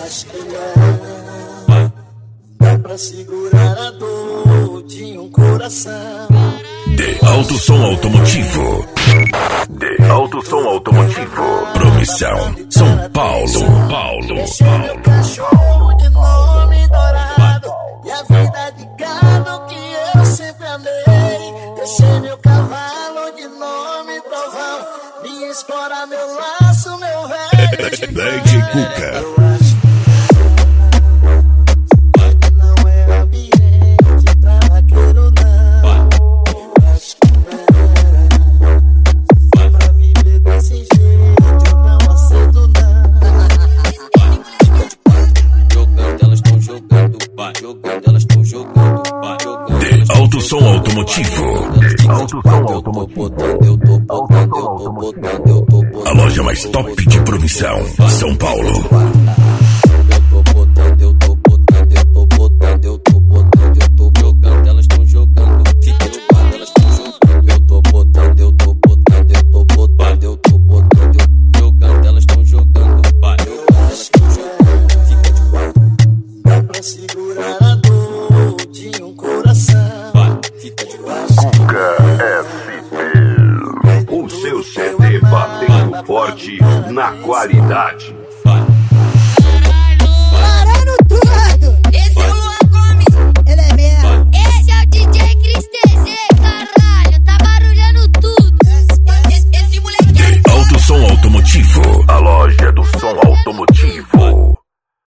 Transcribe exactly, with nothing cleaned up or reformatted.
acho que não dá pra segurar a dor de um coração. De Alto Som Automotivo. De Alto Som Automotivo. Promissão, São Paulo. São Paulo. Deixei meu cachorro de nome dourado e a vida de gado que eu sempre amei. Deixei meu cavalo de nome trovão, minha espora, meu laço, meu velho. Lady Cuca. De Alto Som Automotivo. De Alto Som Automotivo. A loja mais top de promissão, São Paulo. Eu tô botando, eu tô botando, eu tô botando, eu tô botando, eu tô jogando, elas tão jogando, fica de quadro, elas tão jogando. Eu tô botando, eu tô botando, eu tô botando, eu tô botando, eu jogando, elas tão jogando, elas tão jogando, fica de quadro. Dá pra segurar a dor de um coração. Fica de quadro. Cuca S P. O seu C D batendo forte na qualidade.